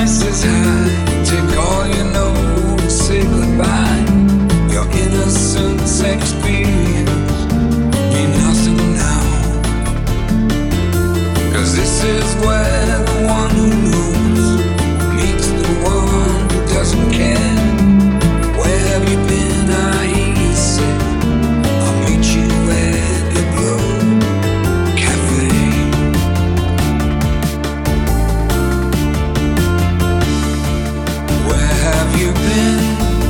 prices high. Take all you know and say goodbye. Your innocence experience mean nothing now. 'Cause this is where the one who knows meets the one who doesn't care. Where have you been? I hear you say, I'll meet you at the Globe Cafe. Where have you been?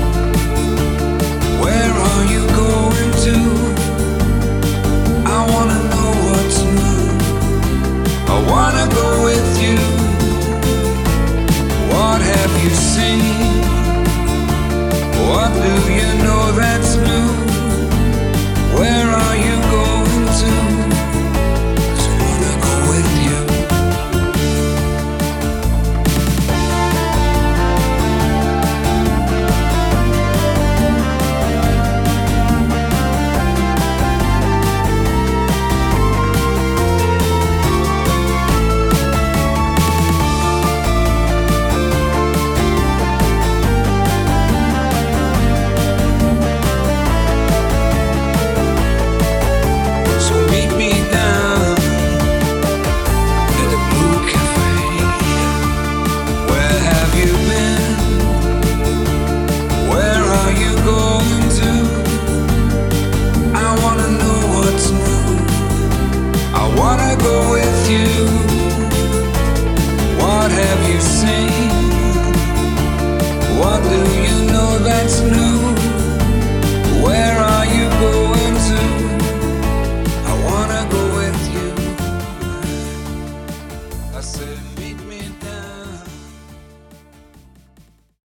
Where are you going to? I wanna know what's new. I wanna go with you. What have you seen? What do you know that's new? Where